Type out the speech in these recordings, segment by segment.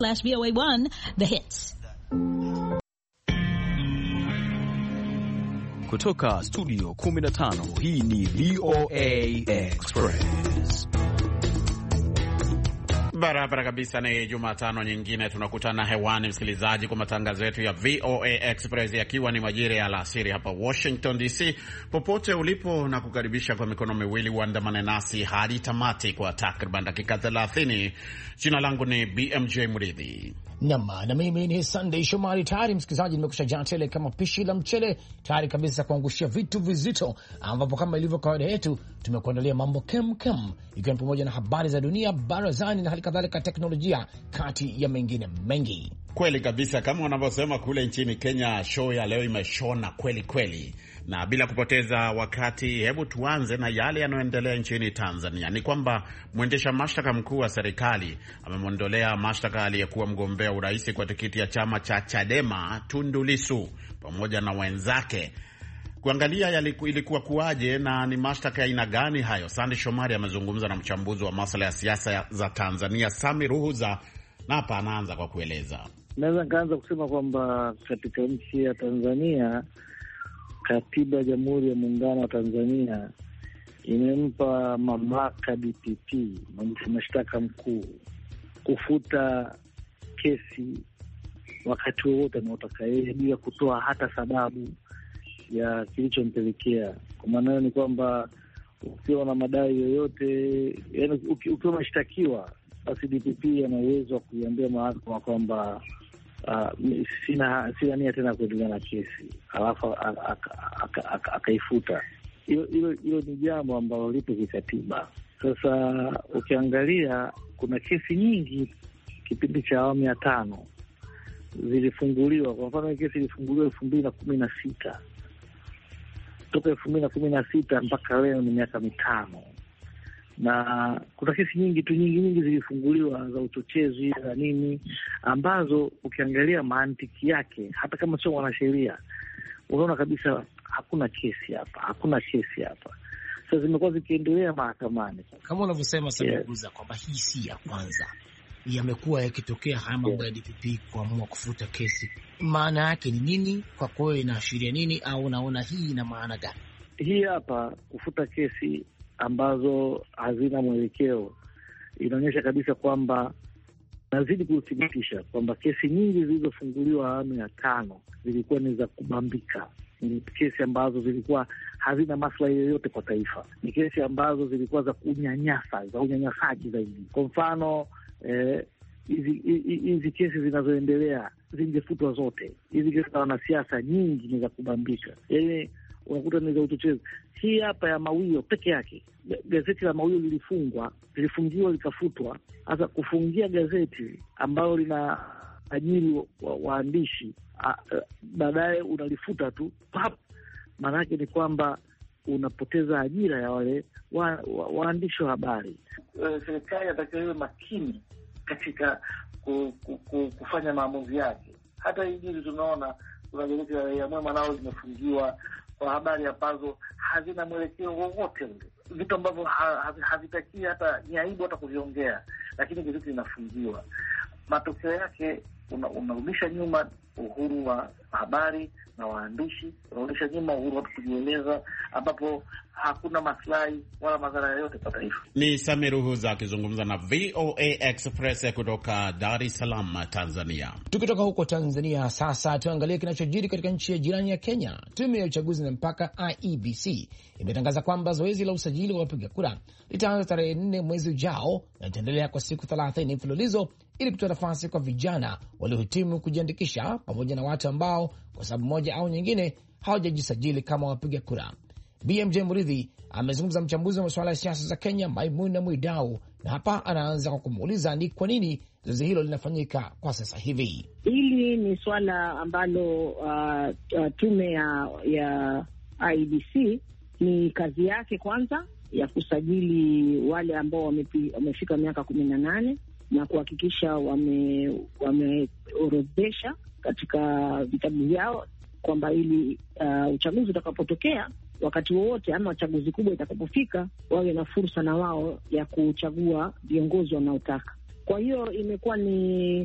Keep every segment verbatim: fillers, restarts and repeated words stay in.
Slash V O A one, the hits. Kutoka studio kumi na tano, hii ni V O A Express. Barabara kabisa, ni Jumatano nyingine tunakutana hewani msikilizaji, kwa matangazo yetu ya V O A Express yakiwa ni majira ya alasiri hapa Washington D C. Popote ulipo na kukaribisha kwa mikono miwili uandamane nasi hadi tamati kwa takriban dakika thelathini. Jina langu ni B M J Mridhi. Nama, na mimi ni Sunday Shomari. Tayari msikilizaji, nimekusha jaa tele kama pishi la mchele, tayari kabisa kuangushia vitu vizito, ambapo kama ilivyo kawaida yetu tumekuandalia mambo kem kem, ikiwa ni pamoja na habari za dunia, barazani na hali kadhalika teknolojia, kati ya mengine mengi. Kweli kabisa, kama wanavyosema kule nchini Kenya, show ya leo imeshona kweli kweli. Na bila kupoteza wakati, hebu tuanze na yale yanayoendelea nchini Tanzania. Ni kwamba mwendesha mashtaka mkuu wa serikali amemwondolea mashtaka aliyekuwa mgombea urais kwa tikiti ya chama cha Chadema Tundu Lissu pamoja na wenzake. Kuangalia yaliku, ilikuwa kuaje na ni mashtaka ya aina gani hayo, Sandi Shomari amezungumza na mchambuzi wa masuala ya siasa za Tanzania Sami Ruhuza, na hapa anaanza kwa kueleza. Naweza nikaanza kusema kwamba katika nchi ya Tanzania, katiba ya Jamhuri ya Muungano wa Tanzania imempa mamlaka D P P, mashtaka mkuu, kufuta kesi wakati wowote anaotaka yeye bila kutoa hata sababu ya kilichompelekea. Kwa maana ni kwamba ukiwa na madai yoyote, yani ukiwa umeshtakiwa, basi D P P ana uwezo wa kuiambia mahakama kwamba Uh, sina sina nia tena kuendelea na kesi, alafu akaifuta. Hilo hilo ni jambo ambalo lipo kikatiba. Sasa ukiangalia, kuna kesi nyingi kipindi cha awamu ya tano zilifunguliwa. Kwa mfano, kesi ilifunguliwa elfu mbili na kumi na sita toka elfu mbili na kumi na sita mpaka leo ni miaka mitano, na kuna kesi nyingi tu nyingi nyingi zilifunguliwa za uchochezi na nini, ambazo ukiangalia mantiki yake, hata kama sio mwanasheria, unaona kabisa hakuna kesi hapa, hakuna kesi hapa. Sasa zimekuwa zikiendelea mahakamani kama unavyosema Sami Ruhuza, yeah, kwamba hii si ya kwanza, yamekuwa yakitokea haya mambo ya D P P kuamua kufuta kesi. Maana yake ni nini kwa kweli, inaashiria nini, au unaona hii ina maana gani? Hii hapa kufuta kesi ambazo hazina mwelekeo inaonyesha kabisa kwamba, nazidi kuthibitisha kwamba kesi nyingi zilizofunguliwa awamu ya tano zilikuwa ni za kubambika. Ni kesi ambazo zilikuwa hazina maslahi yoyote kwa taifa. Ni kesi ambazo zilikuwa za kunyanyasa, za unyanyasaji zaidi. Kwa mfano, eh, hizi hizi kesi zinazoendelea zingefutwa zote. Hizi kesi za wanasiasa nyingi ni za kubambika, yaani unakuta ni za uchochezi. Hii hapa ya Mawio peke yake, gazeti la Mawio lilifungwa, lilifungiwa likafutwa. Sasa kufungia gazeti ambalo lina ajiri waandishi wa baadaye unalifuta tu pap, maana yake ni kwamba unapoteza ajira ya wale waandishi wa, wa habari. Uh, serikali inatakiwa iwe makini katika ku, ku, ku, kufanya maamuzi yake. Hata hili tunaona kuna gazeti la Raia Mwema nao limefungiwa kwa habari ambazo hazina mwelekeo wowote ule, vitu ambavyo havitakia hata ni aibu hata kuviongea, lakini gazeti linafungiwa. Matokeo yake unarudisha una nyuma uhuru wa habari na waandishi, unarudisha nyuma uhuru wa kujieleza, ambapo hakuna maslahi wala madhara yoyote kwa taifa. Ni Sami Ruhuza akizungumza na V O A Express kutoka Dar es Salaam, Tanzania. Tukitoka huko Tanzania sasa tuangalie kinachojiri katika nchi ya jirani ya Kenya. Tume ya uchaguzi na mpaka I E B C imetangaza kwamba zoezi la usajili wa wapiga kura litaanza tarehe nne mwezi ujao na litaendelea kwa siku thelathini mfululizo ili kutoa nafasi kwa vijana waliohitimu kujiandikisha pamoja na watu ambao kwa sababu moja au nyingine hawajajisajili kama wapiga kura. B M J Muridhi amezungumza mchambuzi wa masuala ya siasa za Kenya Maimuna Mwidau, na hapa anaanza kwa kumuuliza ni kwa nini zoezi hilo linafanyika kwa sasa hivi. Hili ni swala ambalo uh, uh, tume ya, ya I E B C ni kazi yake kwanza ya kusajili wale ambao wamefika miaka kumi na nane na kuhakikisha wameorodhesha wame katika vitabu vyao kwamba ili uh, uchaguzi utakapotokea wakati wowote ama chaguzi kubwa itakapofika, wawe na fursa na wao ya kuchagua viongozi wanaotaka. Kwa hiyo imekuwa ni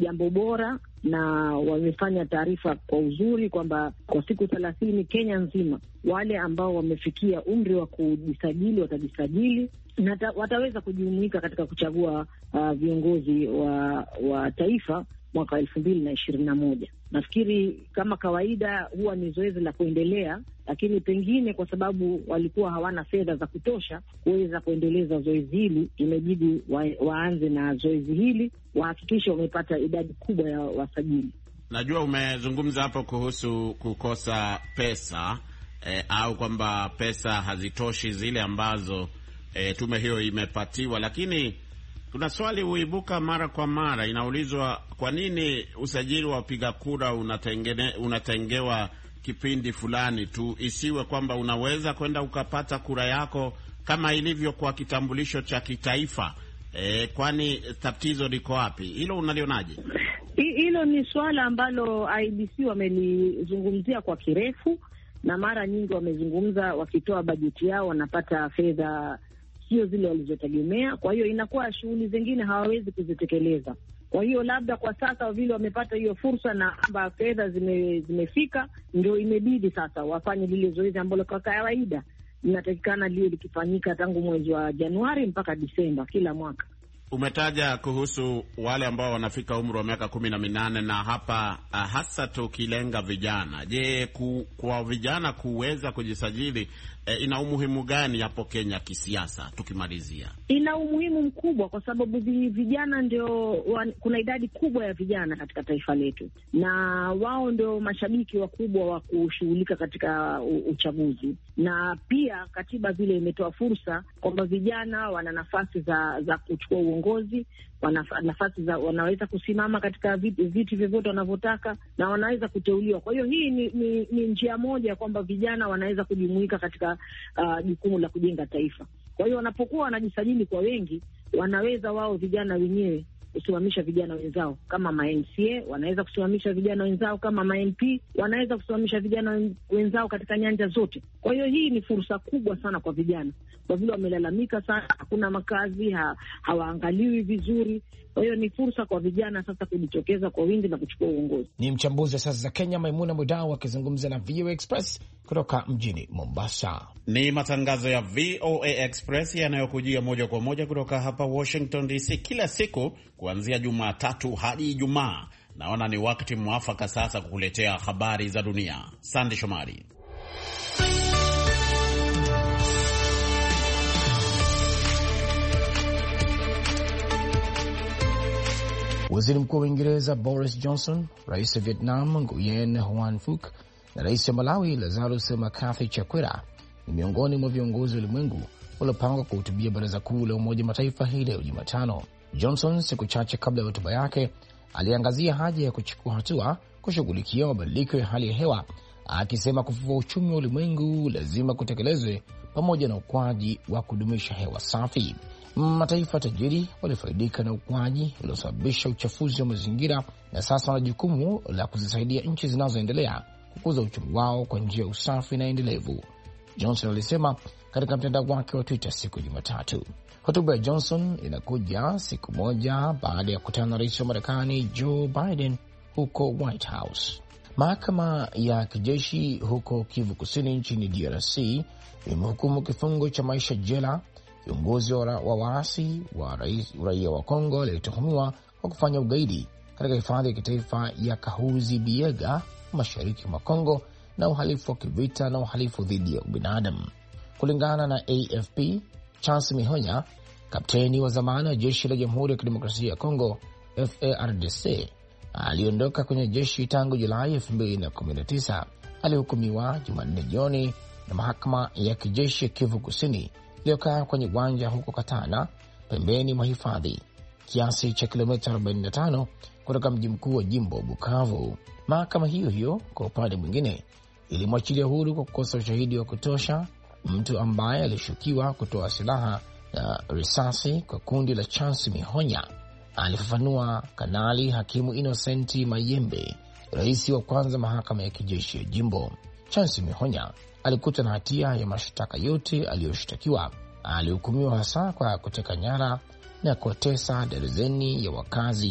jambo bora, na wamefanya taarifa kwa uzuri kwamba kwa siku thelathini Kenya nzima wale ambao wamefikia umri wa kujisajili watajisajili na ta, wataweza kujumuika katika kuchagua uh, viongozi wa wa taifa mwaka elfu mbili na ishirini na moja. Nafikiri kama kawaida huwa ni zoezi la kuendelea, lakini pengine kwa sababu walikuwa hawana fedha za kutosha kuweza kuendeleza zoezi hili, imebidi wa, waanze na zoezi hili, wahakikishe wamepata idadi kubwa ya wasajili. Najua umezungumza hapo kuhusu kukosa pesa eh, au kwamba pesa hazitoshi zile ambazo eh, tume hiyo imepatiwa, lakini kuna swali huibuka mara kwa mara, inaulizwa kwa nini usajili wa wapiga kura unatengene, unatengewa kipindi fulani tu, isiwe kwamba unaweza kwenda ukapata kura yako kama ilivyo kwa kitambulisho cha kitaifa. E, kwani tatizo liko wapi? Hilo unalionaje? Hilo ni swala ambalo I B C wamelizungumzia kwa kirefu, na mara nyingi wamezungumza wakitoa bajeti yao wanapata fedha sio zile walizotegemea, kwa hiyo inakuwa shughuli zingine hawawezi kuzitekeleza. Kwa hiyo labda kwa sasa vile wamepata hiyo fursa na kwamba fedha zime, zimefika, ndio imebidi sasa wafanye lile zoezi ambalo kwa kawaida linatakikana liwe likifanyika tangu mwezi wa Januari mpaka Disemba kila mwaka. Umetaja kuhusu wale ambao wanafika umri wa miaka kumi na minane na hapa uh, hasa tukilenga vijana. Je, ku, kwa vijana kuweza kujisajili eh, ina umuhimu gani hapo Kenya kisiasa? Tukimalizia, ina umuhimu mkubwa kwa sababu vijana ndio wan, kuna idadi kubwa ya vijana katika taifa letu, na wao ndio mashabiki wakubwa wa kushughulika katika uchaguzi, na pia katiba vile imetoa fursa kwamba vijana wana nafasi za za kuchukua uongozi, wana nafasi za wanaweza kusimama katika viti, viti vyovyote wanavyotaka na wanaweza kuteuliwa. Kwa hiyo hii ni, ni, ni njia moja kwamba vijana wanaweza kujumuika katika jukumu uh, la kujenga taifa. Kwa hiyo wanapokuwa wanajisajili kwa wengi, wanaweza wao vijana wenyewe kusimamisha vijana wenzao kama ma M C A, wanaweza kusimamisha vijana wenzao kama ma M P, wanaweza kusimamisha vijana wenzao katika nyanja zote. Kwa hiyo hii ni fursa kubwa sana kwa vijana, kwa vile wamelalamika sana, hakuna makazi, ha, hawaangaliwi vizuri. Kwa hiyo ni fursa kwa vijana sasa kujitokeza kwa wingi na kuchukua uongozi. Ni mchambuzi wa siasa za Kenya Maimuna Mudau akizungumza na V O A Express kutoka mjini Mombasa. Ni matangazo ya V O A Express yanayokujia moja kwa moja kutoka hapa Washington D C kila siku kuanzia Jumatatu hadi Ijumaa. Naona ni wakati mwafaka sasa kukuletea habari za dunia. Sande Shomari. Waziri Mkuu wa Uingereza Boris Johnson, Rais wa Vietnam Nguyen Huan Phuc na Rais wa Malawi Lazarus Makathi Chakwera ni miongoni mwa viongozi wa ulimwengu waliopangwa kuhutubia Baraza Kuu la Umoja Mataifa hii leo Jumatano. Johnson siku chache kabla ya hotuba yake aliangazia haja ya kuchukua hatua kushughulikia mabadiliko ya hali ya hewa, akisema kufufua uchumi wa ulimwengu lazima kutekelezwe pamoja na ukuaji wa kudumisha hewa safi. Mataifa tajiri walifaidika na ukuaji uliosababisha uchafuzi wa mazingira na sasa wana jukumu la kuzisaidia nchi zinazoendelea kukuza uchumi wao kwa njia ya usafi na endelevu, Johnson alisema katika mtandao wake wa Twitter siku ya Jumatatu. Hotuba ya Johnson inakuja siku moja baada ya kukutana na rais wa Marekani Joe Biden huko White House. Mahakama ya kijeshi huko Kivu Kusini nchini D R C imehukumu kifungo cha maisha jela viongozi wa waasi wa raia wa Kongo waliotuhumiwa kwa kufanya ugaidi katika hifadhi ya kitaifa ya Kahuzi Biega mashariki mwa Kongo na uhalifu wa kivita na uhalifu dhidi ya ubinadamu. Kulingana na A F P, Charles Mihonya, kapteni wa zamani wa jeshi la Jamhuri ya Kidemokrasia ya Kongo F A R D C aliondoka kwenye jeshi tangu Julai elfu mbili na kumi na tisa, alihukumiwa Jumanne jioni na mahakama ya kijeshi ya Kivu Kusini iliyokaa kwenye uwanja huko Katana pembeni mwa hifadhi kiasi cha kilomita arobaini na tano kutoka mji mkuu wa jimbo Bukavu. Mahakama hiyo hiyo kwa upande mwingine ilimwachilia huru kwa kukosa ushahidi wa kutosha mtu ambaye alishukiwa kutoa silaha na risasi kwa kundi la Chansi Mihonya, alifafanua Kanali Hakimu Innocenti Mayembe, rais wa kwanza mahakama ya kijeshi ya jimbo. Chansi Mihonya alikutwa na hatia ya mashtaka yote aliyoshtakiwa. Alihukumiwa hasa kwa kuteka nyara na kuwatesa darzeni ya wakazi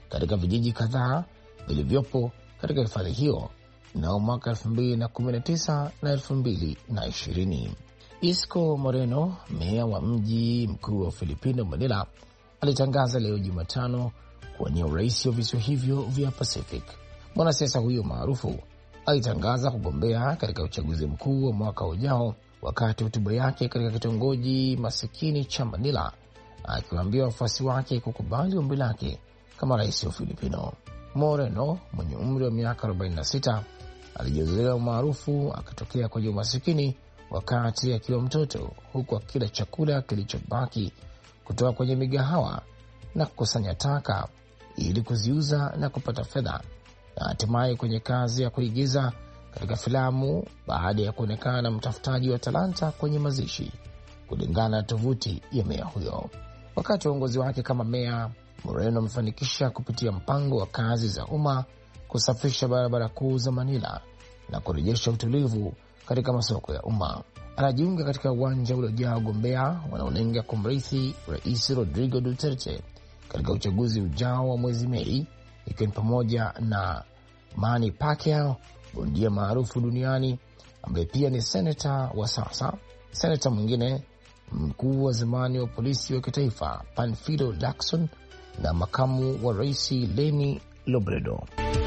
katika vijiji kadhaa vilivyopo katika hifadhi hiyo nao mwaka elfu mbili na kumi na tisa na elfu mbili na ishirini. Isco Moreno, meya wa mji mkuu wa Filipino Manila, alitangaza leo Jumatano kuwania urais wa visiwa hivyo vya Pacific. Mwanasiasa huyo maarufu alitangaza kugombea katika uchaguzi mkuu wa mwaka ujao wakati hotuba yake katika kitongoji masikini cha Manila, akiwaambia wafuasi wake kukubali ombi lake kama rais wa Filipino. Moreno mwenye umri wa miaka arobaini na sita alijizoea umaarufu akitokea kwenye umasikini wakati akiwa mtoto, huku akila chakula kilichobaki kutoka kwenye migahawa na kukusanya taka ili kuziuza na kupata fedha, na hatimaye kwenye kazi ya kuigiza katika filamu baada ya kuonekana na mtafutaji wa talanta kwenye mazishi, kulingana na tovuti ya meya huyo. Wakati wa uongozi wake kama meya, Moreno amefanikisha kupitia mpango wa kazi za umma kusafisha barabara kuu za Manila na kurejesha utulivu katika masoko ya umma. Anajiunga katika uwanja uliojaa wagombea wanaolenga kumrithi Rais Rodrigo Duterte katika uchaguzi ujao wa mwezi Mei, ikiwa ni pamoja na Manny Pacquiao, bondia maarufu duniani ambaye pia ni senata wa sasa, senata mwingine, mkuu wa zamani wa polisi wa kitaifa Panfilo Lacson, na makamu wa rais Leni Robredo.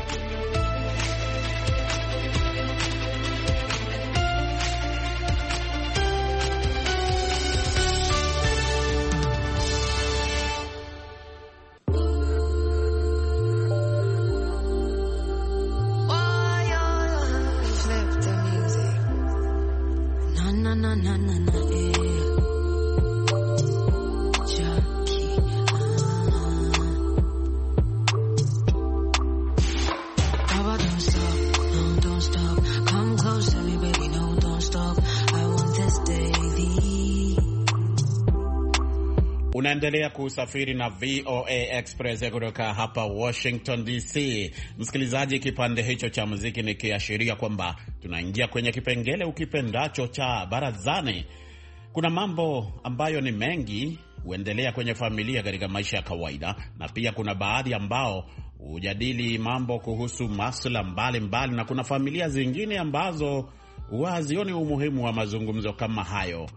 Unaendelea kusafiri na V O A Express kutoka hapa Washington D C. Msikilizaji, kipande hicho cha muziki ni kiashiria kwamba tunaingia kwenye kipengele ukipendacho cha barazani. Kuna mambo ambayo ni mengi huendelea kwenye familia katika maisha ya kawaida, na pia kuna baadhi ambao hujadili mambo kuhusu masuala mbalimbali, na kuna familia zingine ambazo hazioni umuhimu wa mazungumzo kama hayo.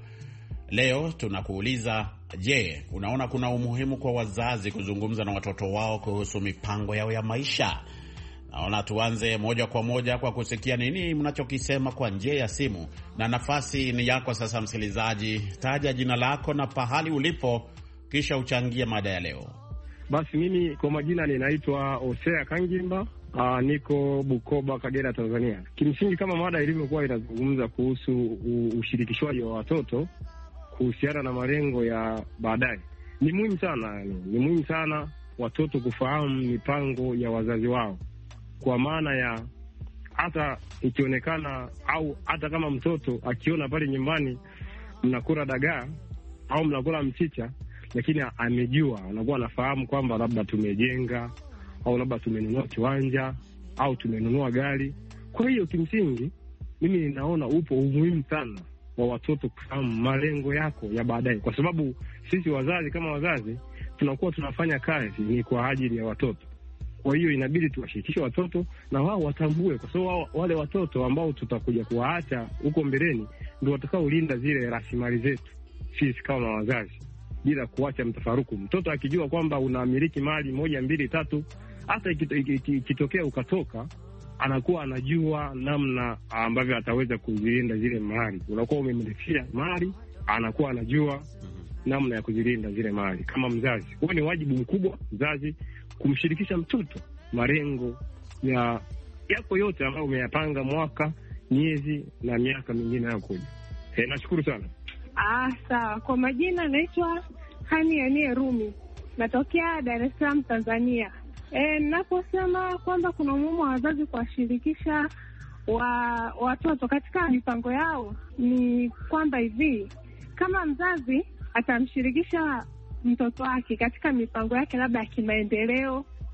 Leo tunakuuliza, je, unaona kuna umuhimu kwa wazazi kuzungumza na watoto wao kuhusu mipango yao ya maisha? Naona tuanze moja kwa moja kwa kusikia nini mnachokisema kwa njia ya simu, na nafasi ni yako sasa msikilizaji. Taja jina lako na pahali ulipo, kisha uchangie mada ya leo. Basi mimi kwa majina ninaitwa Osea Kangimba, uh, niko Bukoba, Kagera, Tanzania. Kimsingi kama mada ilivyokuwa inazungumza kuhusu ushirikishwaji wa watoto kuhusiana na malengo ya baadaye, ni muhimu sana, ni muhimu sana watoto kufahamu mipango ya wazazi wao, kwa maana ya hata ikionekana au hata kama mtoto akiona pale nyumbani mnakula dagaa au mnakula mchicha, lakini amejua, anakuwa anafahamu kwamba labda tumejenga au labda tumenunua kiwanja au tumenunua gari. Kwa hiyo kimsingi mimi ninaona upo umuhimu sana wa watoto kufahamu malengo yako ya baadaye, kwa sababu sisi wazazi kama wazazi tunakuwa tunafanya kazi ni kwa ajili ya watoto. Kwa hiyo inabidi tuwashirikishe watoto na wao watambue, kwa sababu wale watoto ambao tutakuja kuwaacha huko mbeleni ndio watakaolinda zile rasilimali zetu sisi kama wazazi, bila kuacha mtafaruku. Mtoto akijua kwamba unamiliki mali moja mbili tatu, hata ikitokea ukatoka, anakuwa anajua namna ambavyo ataweza kuzilinda zile mali. Unakuwa umemlifia mali, anakuwa anajua namna ya kuzilinda zile mali kama mzazi. Kwa ni wajibu mkubwa mzazi kumshirikisha mtoto malengo ya yako yote ambayo umeyapanga mwaka, miezi na miaka mingine inayokuja. Eh, nashukuru sana. Ah, sawa. Kwa majina naitwa Hani Anie Rumi. Natokea Dar es Salaam, Tanzania. Eh, ninaposema kwamba kuna umuhimu wa wazazi kuwashirikisha wa watoto katika mipango yao, ni kwamba hivi, kama mzazi atamshirikisha mtoto wake katika mipango yake labda ya kimaendeleo,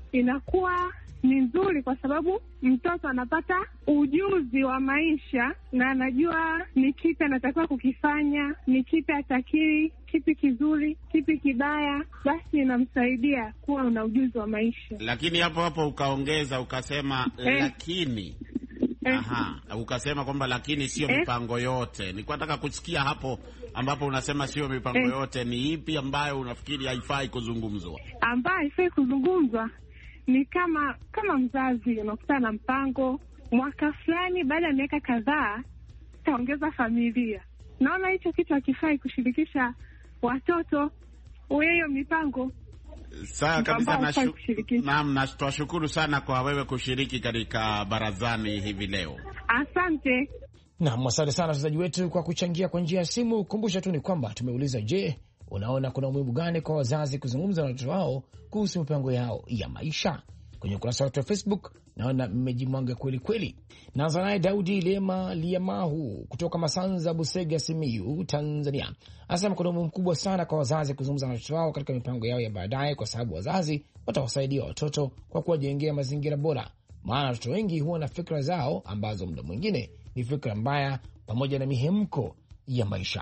inakuwa ni nzuri kwa sababu mtoto anapata ujuzi wa maisha na anajua ni kipi anatakiwa kukifanya, ni kipi atakiri, kipi kizuri, kipi kibaya, basi inamsaidia kuwa na ujuzi wa maisha. Lakini hapo hapo ukaongeza ukasema eh, lakini eh, aha, ukasema kwamba lakini sio eh, mipango yote. Nilikuwa nataka kusikia hapo ambapo unasema sio mipango eh, yote, ni ipi ambayo unafikiri haifai kuzungumzwa? Ambayo haifai kuzungumzwa ni kama kama mzazi unakutana na mpango mwaka fulani, baada ya miaka kadhaa taongeza familia. Naona hicho kitu hakifai kushirikisha watoto hiyo mipango. Sawa kabisa, na naam, na tunashukuru sana kwa wewe kushiriki katika barazani hivi leo. Asante. Naam, asante sana wasikilizaji wetu kwa kuchangia kwa njia ya simu. Kumbusha tu ni kwamba tumeuliza, je, unaona kuna umuhimu gani kwa wazazi kuzungumza na watoto wao kuhusu mipango yao ya maisha? Kwenye ukurasa wetu wa Facebook naona mmejimwanga kweli kweli. Naanza naye Daudi Lema Liamahu kutoka Masanza, Busega, Simiyu, Tanzania. Anasema kuna umuhimu mkubwa sana kwa wazazi kuzungumza na watoto wao katika mipango yao ya baadaye, kwa sababu wazazi watawasaidia watoto kwa kuwajengea mazingira bora, maana watoto wengi huwa na fikra zao ambazo muda mwingine ni fikra mbaya pamoja na mihemko ya maisha.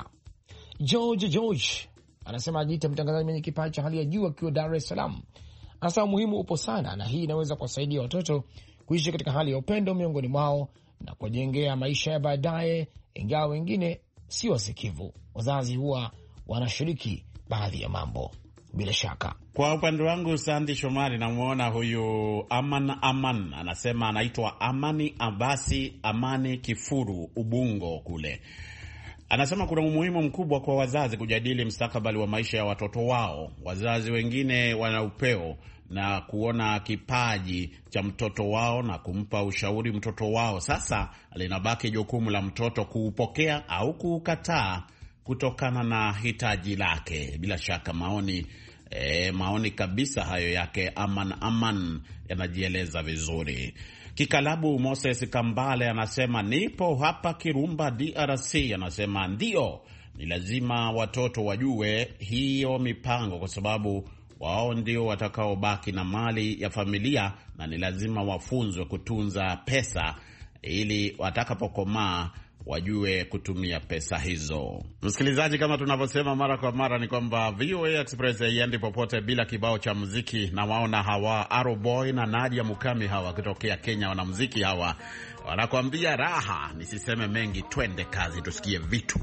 George George anasema ajiita mtangazaji mwenye kipaji cha hali ya juu akiwa Dar es Salaam. Anasema umuhimu upo sana, na hii inaweza kuwasaidia watoto kuishi katika hali ya upendo miongoni mwao na kuwajengea maisha ya baadaye, ingawa wengine si wasikivu. Wazazi huwa wanashiriki baadhi ya mambo. Bila shaka, kwa upande wangu Sandi Shomari, namuona huyu Aman Aman anasema anaitwa Amani Abasi Amani Kifuru Ubungo kule. Anasema kuna umuhimu mkubwa kwa wazazi kujadili mustakabali wa maisha ya watoto wao. Wazazi wengine wana upeo na kuona kipaji cha mtoto wao na kumpa ushauri mtoto wao. Sasa linabaki jukumu la mtoto kuupokea au kuukataa kutokana na hitaji lake. Bila shaka maoni e, maoni kabisa hayo yake Aman Aman yanajieleza vizuri. Kikalabu Moses Kambale anasema nipo hapa Kirumba D R C. Anasema ndio, ni lazima watoto wajue hiyo mipango kwa sababu wao ndio watakaobaki na mali ya familia, na ni lazima wafunzwe kutunza pesa ili watakapokomaa wajue kutumia pesa hizo. Msikilizaji, kama tunavyosema mara kwa mara ni kwamba V O A Express haiendi popote bila kibao cha muziki, na waona hawa Arrow Boy na Nadia Mukami hawa kutokea Kenya, wanamuziki hawa wanakuambia raha. Nisiseme mengi, twende kazi tusikie vitu.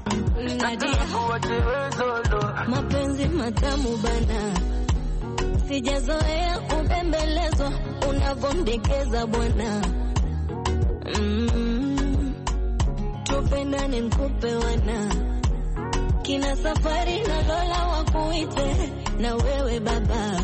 Mapenzi matamu bana, sijazoea kubembelezwa unavondekeza bwana. Mm. Tupendane nikupe wana, kina safari na Lola wakuite na wewe baba.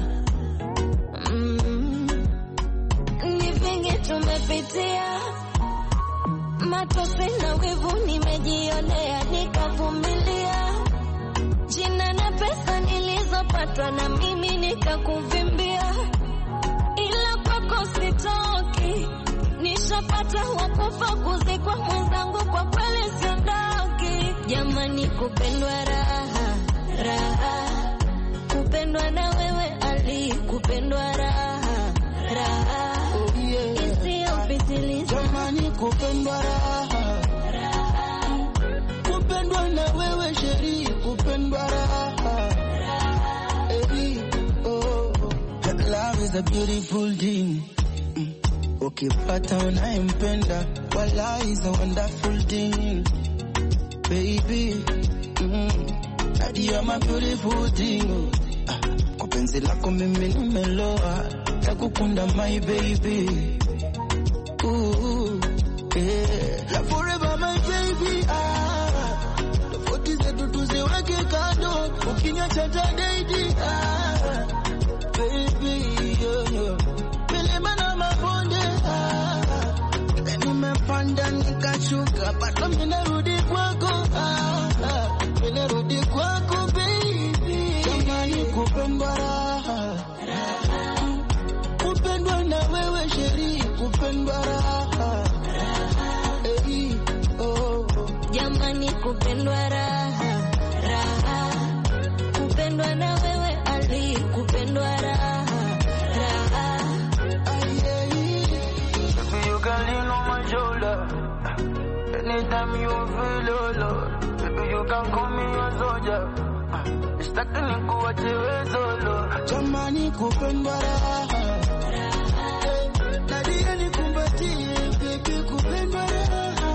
Mm. Ni vingi tumepitia, matope na wivu nimejionea, nikavumilia. Jina na pesa nilizopata na mimi nikakuvimbia, ila kwako sitoki. Nishapata wakufa kuzikwa mwenzangu, kwa kweli siondoki. Jamani kupendwa raha, raha. Kupendwa na wewe Ali, kupendwa raha, raha. Oh yeah. Isiyopitiliza. Jamani kupendwa raha, raha. Kupendwa na wewe Sheri, kupendwa raha, raha. Hey, oh. Love is a beautiful thing. Ukipata unayempenda, wala is a wonderful thing, baby. Mm. Nadia my beautiful thing. Ah, kwa penzi lako mimi nimeloa, nakukunda my baby. Ooh, yeah. La forever my baby. Ah, tofauti zetu tuziweke kando, ukinyacha tadaidi. Ah, baby, yo, yo. Milima na mabonde, ah, nimepanda nikashuka, bado minarudi kwako, ah, ah, minarudi kwako baby. Jamani kupendwa raha, raha. Kupendwa na wewe Sheri, kupendwa raha, raha. Hey, oh. Jamani kupendwa raha, raha. Kupendwa na wewe Ali, kupendwa raha, raha. anytime you feel low, baby you can call me a soldier. Nistaki nikuache wewe solo. Jamani kupenda raha. Nadia nikumbatie baby kupenda raha.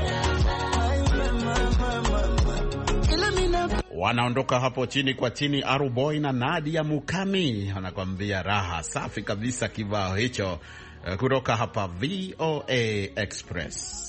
Wanaondoka hapo chini kwa chini Aruboy na Nadia Mukami. Anakuambia raha. Safi kabisa kibao hicho kutoka hapa V O A Express.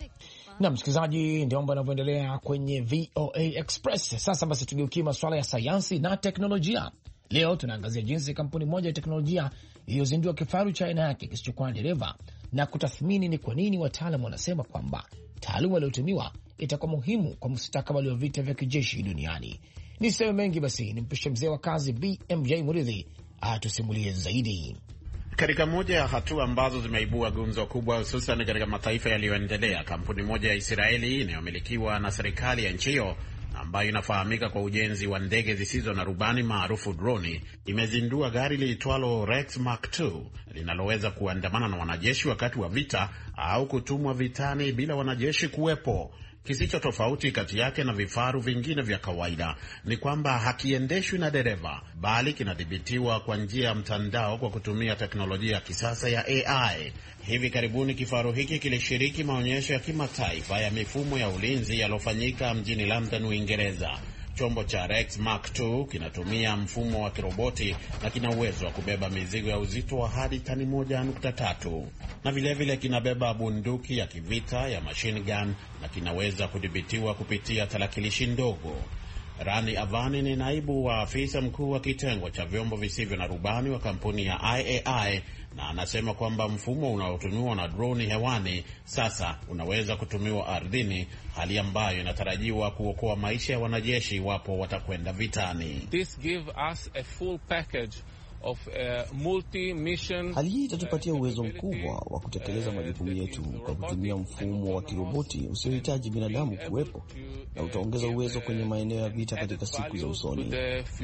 Na msikilizaji, ndio mambo yanavyoendelea kwenye V O A Express. Sasa basi tugeukie masuala ya sayansi na teknolojia. Leo tunaangazia jinsi kampuni moja ya teknolojia iliyozindua kifaru cha aina yake kisichokuwa dereva na kutathmini ni kwa nini wataalamu wanasema kwamba taaluma iliyotumiwa itakuwa muhimu kwa mustakabali wa vita vya kijeshi duniani. Niseme mengi basi, nimpishe mzee wa kazi B M J Muridhi atusimulie zaidi. Katika moja ya hatua ambazo zimeibua gumzo kubwa hususan katika mataifa yaliyoendelea, kampuni moja ya Israeli inayomilikiwa na serikali ya nchi hiyo ambayo inafahamika kwa ujenzi wa ndege zisizo na rubani maarufu droni, imezindua gari liitwalo Rex Mark two linaloweza kuandamana na wanajeshi wakati wa vita au kutumwa vitani bila wanajeshi kuwepo. Kisicho tofauti kati yake na vifaru vingine vya kawaida ni kwamba hakiendeshwi na dereva, bali kinadhibitiwa kwa njia ya mtandao kwa kutumia teknolojia ya kisasa ya A I. Hivi karibuni kifaru hiki kilishiriki maonyesho ya kimataifa ya mifumo ya ulinzi yaliyofanyika mjini London, Uingereza. Chombo cha Rex Mark two kinatumia mfumo wa kiroboti na kina uwezo wa kubeba mizigo ya uzito wa hadi tani moja nukta tatu. Na vile vile kinabeba bunduki ya kivita ya machine gun na kinaweza kudhibitiwa kupitia tarakilishi ndogo. Rani Avani ni naibu wa afisa mkuu wa kitengo cha vyombo visivyo na rubani wa kampuni ya I A I, na anasema kwamba mfumo unaotumiwa na droni hewani sasa unaweza kutumiwa ardhini, hali ambayo inatarajiwa kuokoa maisha ya wanajeshi iwapo watakwenda vitani. This give us a full package of uh, multi-mission. Hali hii itatupatia uwezo mkubwa wa kutekeleza majukumu yetu kwa kutumia mfumo wa kiroboti usiohitaji binadamu kuwepo, na utaongeza uwezo kwenye maeneo ya vita katika siku za usoni.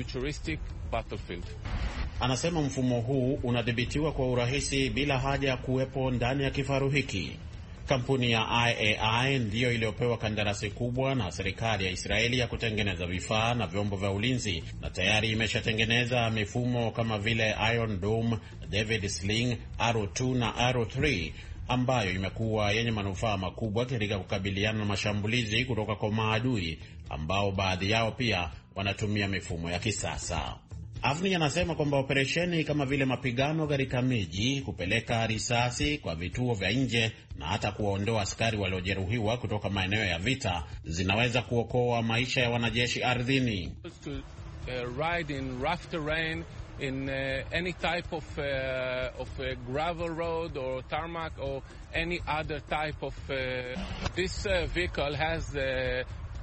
Anasema mfumo huu unadhibitiwa kwa urahisi bila haja ya kuwepo ndani ya kifaru hiki. Kampuni ya I A I ndiyo iliyopewa kandarasi kubwa na serikali ya Israeli ya kutengeneza vifaa na vyombo vya ulinzi, na tayari imeshatengeneza mifumo kama vile Iron Dome, David Sling, Arrow two na Arrow three ambayo imekuwa yenye manufaa makubwa katika kukabiliana na mashambulizi kutoka kwa maadui ambao baadhi yao pia wanatumia mifumo ya kisasa. Avni anasema kwamba operesheni kama vile mapigano katika miji, kupeleka risasi kwa vituo vya nje na hata kuwaondoa askari waliojeruhiwa kutoka maeneo ya vita zinaweza kuokoa maisha ya wanajeshi ardhini. To, uh, ride in rough terrain, in uh, any type of uh, of uh, gravel road or tarmac or any other type of uh, this uh, vehicle has uh,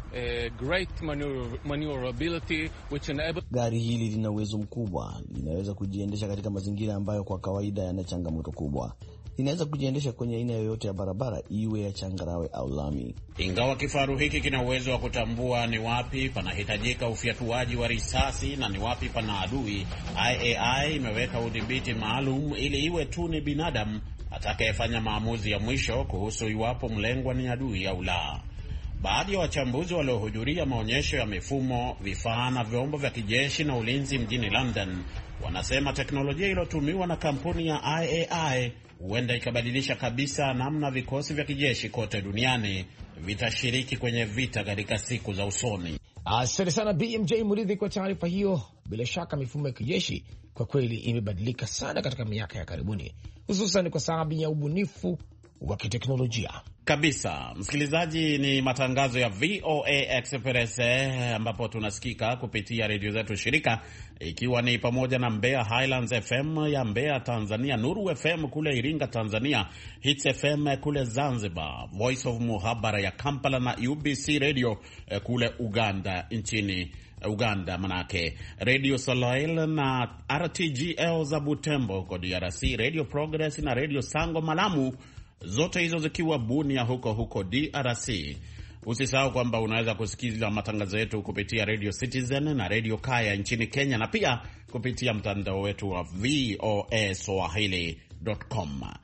A great maneuverability which enable... Gari hili lina uwezo mkubwa, linaweza kujiendesha katika mazingira ambayo kwa kawaida yana changamoto kubwa. Linaweza kujiendesha kwenye aina yoyote ya barabara, iwe ya changarawe au lami. Ingawa kifaru hiki kina uwezo wa kutambua ni wapi panahitajika ufyatuaji wa risasi na ni wapi pana adui, I A I imeweka udhibiti maalum ili iwe tu ni binadamu atakayefanya maamuzi ya mwisho kuhusu iwapo mlengwa ni adui au la. Baadhi ya wachambuzi waliohudhuria maonyesho ya mifumo, vifaa na vyombo vya kijeshi na ulinzi mjini London wanasema teknolojia iliyotumiwa na kampuni ya I A I huenda ikabadilisha kabisa namna vikosi vya kijeshi kote duniani vitashiriki kwenye vita katika siku za usoni. Asante sana B M J Muridhi kwa taarifa hiyo. Bila shaka mifumo ya kijeshi kwa kweli imebadilika sana katika miaka ya karibuni, hususan kwa sababu ya ubunifu wa kiteknolojia kabisa. Msikilizaji, ni matangazo ya V O A Express ambapo tunasikika kupitia redio zetu shirika, ikiwa ni pamoja na Mbeya Highlands F M ya Mbeya Tanzania, Nuru F M kule Iringa Tanzania, Hits F M kule Zanzibar, Voice of Muhabara ya Kampala na U B C Radio kule Uganda nchini Uganda manake, Radio Solail na R T G L za Butembo kwa D R C, Radio Progress na Radio Sango Malamu, zote hizo zikiwa Bunia huko huko D R C. Usisahau kwamba unaweza kusikiliza matangazo yetu kupitia Radio Citizen na Radio Kaya nchini Kenya, na pia kupitia mtandao wetu wa V O A Swahili dot com.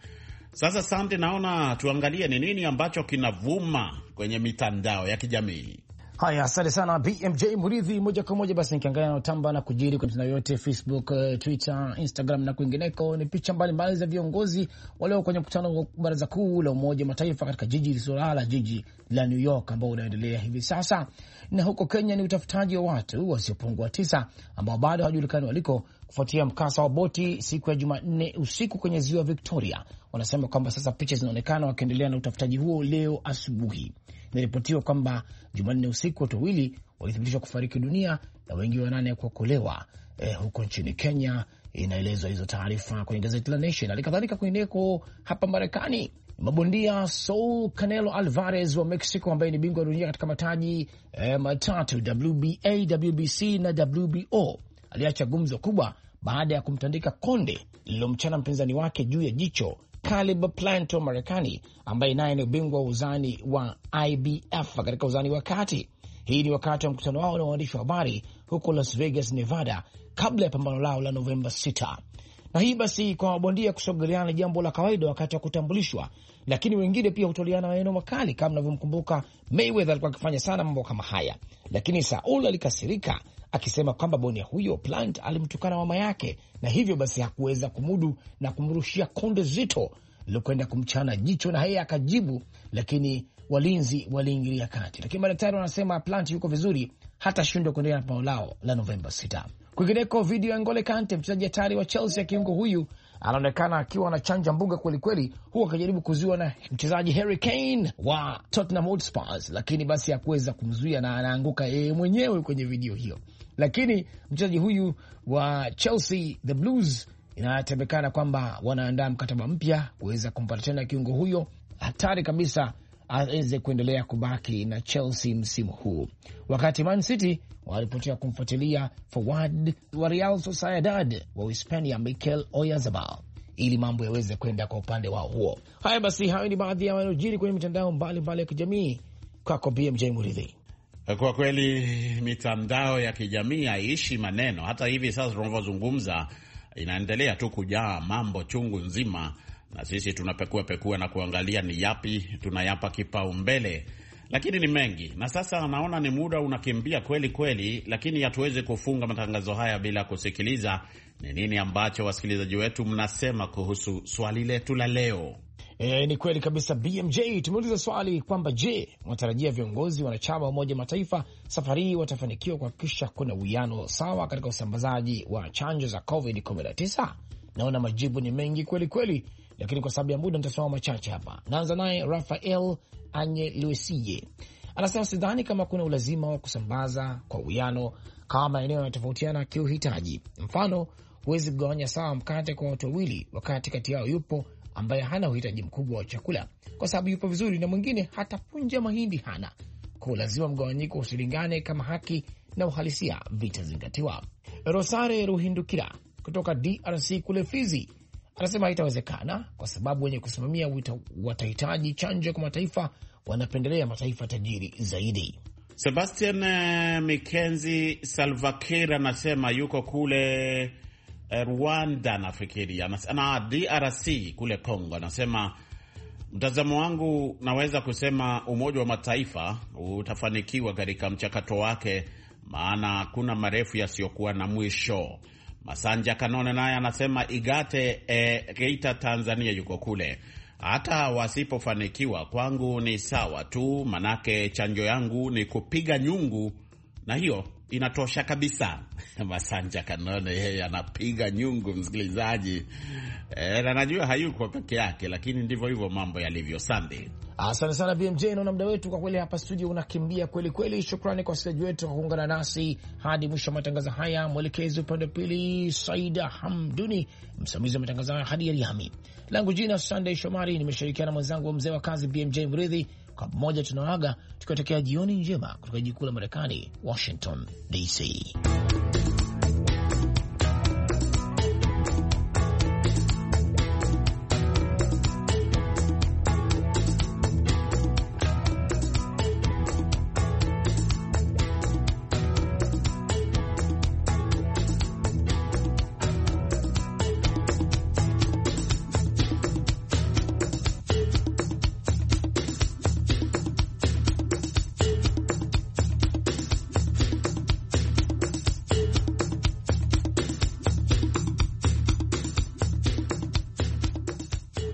Sasa Sande, naona tuangalie ni nini ambacho kinavuma kwenye mitandao ya kijamii. Haya, asante sana B M J Muridhi. Moja kwa moja basi nikiangalia na utamba na kujiri kwa mitandao yote, Facebook, Twitter, Instagram na kwingineko, ni picha mbalimbali za viongozi walio kwenye mkutano wa Baraza Kuu la Umoja Mataifa katika jiji lisilolala, jiji la New York, ambao unaendelea hivi sasa. Na huko Kenya ni utafutaji wa watu wasiopungua tisa ambao bado hawajulikani waliko kufuatia mkasa wa boti siku ya Jumanne usiku kwenye ziwa Victoria. Wanasema kwamba sasa picha zinaonekana wakiendelea na utafutaji huo leo asubuhi. Inaripotiwa kwamba Jumanne usiku watu wawili walithibitishwa kufariki dunia na wengi wanane kuokolewa eh, huko nchini Kenya. Inaelezwa hizo taarifa kwenye gazeti la Nation. Halikadhalika kwingineko hapa Marekani, mabondia Saul Canelo Alvarez wa Mexico ambaye ni bingwa wa dunia katika mataji eh, matatu W B A, W B C na W B O aliacha gumzo kubwa baada ya kumtandika konde lililomchana mpinzani wake juu ya jicho Caleb Plant wa Marekani, ambaye naye ni bingwa wa uzani wa I B F katika uzani wa kati. Hii ni wakati wa mkutano wao na waandishi wa habari huko Las Vegas, Nevada, kabla ya pambano lao la Novemba sita. Na hii basi kwa mabondia kusogeleana ni jambo la kawaida wakati wa kutambulishwa, lakini wengine pia hutoleana maneno makali. Kama mnavyomkumbuka, Mayweather alikuwa akifanya sana mambo kama haya, lakini Saul alikasirika akisema kwamba bondia huyo Plant alimtukana mama yake, na hivyo basi hakuweza kumudu na kumrushia konde zito lilokwenda kumchana jicho, na yeye akajibu, lakini walinzi waliingilia kati. Lakini madaktari wanasema Plant yuko vizuri, hata shindwa kuendelea na pambano lao la Novemba sita. Kwingineko, video ya N'Golo Kante, mchezaji hatari wa Chelsea, kiungo huyu anaonekana akiwa anachanja mbuga kweli kweli, huwa akijaribu kuzuiwa na mchezaji Harry Kane wa Tottenham Hotspur, lakini basi hakuweza kumzuia na anaanguka yeye mwenyewe kwenye video hiyo. Lakini mchezaji huyu wa Chelsea the Blues, inasemekana kwamba wanaandaa mkataba mpya kuweza kumpata tena kiungo huyo hatari kabisa aweze kuendelea kubaki na Chelsea msimu huu, wakati Man City walipotea kumfuatilia forward wa Real Sociedad wa Hispania Mikel Oyarzabal ili mambo yaweze kwenda kwa upande wao huo. Haya basi, hayo ni baadhi ya yanayojiri kwenye mitandao mbalimbali ya kijamii. Kwako B M J Muridhi. Kwa kweli mitandao ya kijamii haiishi maneno. Hata hivi sasa tunavyozungumza inaendelea tu kujaa mambo chungu nzima, na sisi tunapekua pekua na kuangalia ni yapi tunayapa kipaumbele, lakini ni mengi. Na sasa naona ni muda unakimbia kweli kweli, lakini hatuwezi kufunga matangazo haya bila kusikiliza ni nini ambacho wasikilizaji wetu mnasema kuhusu swali letu la leo. E, ni kweli kabisa B M J. Tumeuliza swali kwamba je, wanatarajia viongozi wanachama wa Umoja Mataifa safari hii watafanikiwa kuhakikisha kuna uwiano sawa katika usambazaji wa chanjo za covid kumi na tisa? Naona majibu ni mengi kweli kweli, lakini kwa sababu ya muda nitasoma machache hapa. Naanza naye Rafael Anyeluesije. Anasema sidhani kama kuna ulazima wa kusambaza kwa uwiano kama maeneo yanatofautiana kiuhitaji. Mfano, huwezi kugawanya sawa mkate kwa watu wawili wakati kati yao yupo ambaye hana uhitaji mkubwa wa chakula kwa sababu yupo vizuri na mwingine hata punja mahindi hana. Kwa lazima mgawanyiko usilingane kama haki na uhalisia vitazingatiwa. Rosare Ruhindukira kutoka D R C kule Fizi anasema haitawezekana kwa sababu wenye kusimamia watahitaji chanjo kwa mataifa wanapendelea mataifa tajiri zaidi. Sebastian uh, Mikenzi Salvakira anasema yuko kule uh, Rwanda nafikiri, na D R C kule Kongo. Anasema mtazamo wangu naweza kusema Umoja wa Mataifa utafanikiwa katika mchakato wake, maana kuna marefu yasiyokuwa na mwisho. Masanja Kanone naye anasema Igate e, Geita Tanzania yuko kule. Hata wasipofanikiwa kwangu ni sawa tu, manake chanjo yangu ni kupiga nyungu na hiyo inatosha kabisa. Masanja Kanone yeye anapiga nyungu, msikilizaji. E, na najua hayuko peke yake, lakini ndivyo hivyo mambo yalivyo. Sande. Asante sana B M J, naona muda wetu kwa kweli hapa studio unakimbia kweli kweli. Shukrani kwa wasikilizaji wetu kwa kuungana nasi hadi mwisho wa matangazo haya. Mwelekezi upande wa pili Saida Hamduni, msimamizi wa matangazo haya Hadi Yahami. Langu jina Sunday Shomari, nimeshirikiana na mwenzangu wa mzee wa kazi B M J Mridhi. Kwa pamoja tunawaaga tukiwatakia jioni njema kutoka jiji kuu la Marekani, Washington D C.